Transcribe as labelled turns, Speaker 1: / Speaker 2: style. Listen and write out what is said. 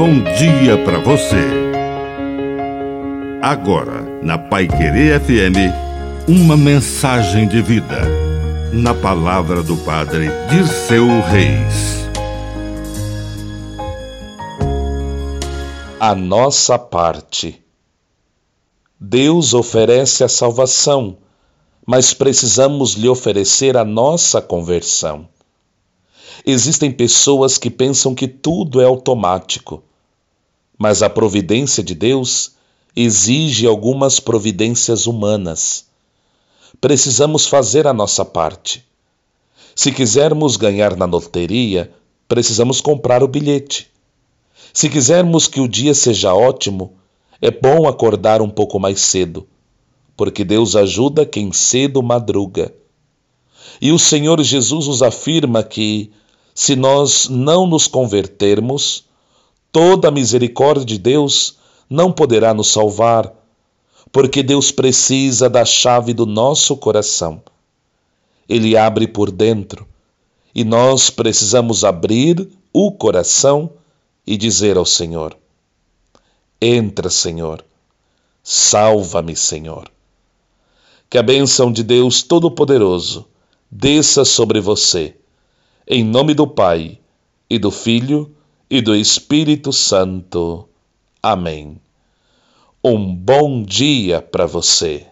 Speaker 1: bom dia para você. Agora, na Paiquerê FM, uma mensagem de vida. Na palavra do Padre Dirceu Reis.
Speaker 2: A nossa parte. Deus oferece a salvação, mas precisamos lhe oferecer a nossa conversão. Existem pessoas que pensam que tudo é automático, mas a providência de Deus exige algumas providências humanas. Precisamos fazer a nossa parte. Se quisermos ganhar na loteria, precisamos comprar o bilhete. Se quisermos que o dia seja ótimo, é bom acordar um pouco mais cedo, porque Deus ajuda quem cedo madruga. E o Senhor Jesus nos afirma que, se nós não nos convertermos, toda a misericórdia de Deus não poderá nos salvar, porque Deus precisa da chave do nosso coração. Ele abre por dentro, e nós precisamos abrir o coração e dizer ao Senhor: entra, Senhor, salva-me, Senhor. Que a bênção de Deus Todo-Poderoso desça sobre você, em nome do Pai, e do Filho, e do Espírito Santo. Amém. Um bom dia para você.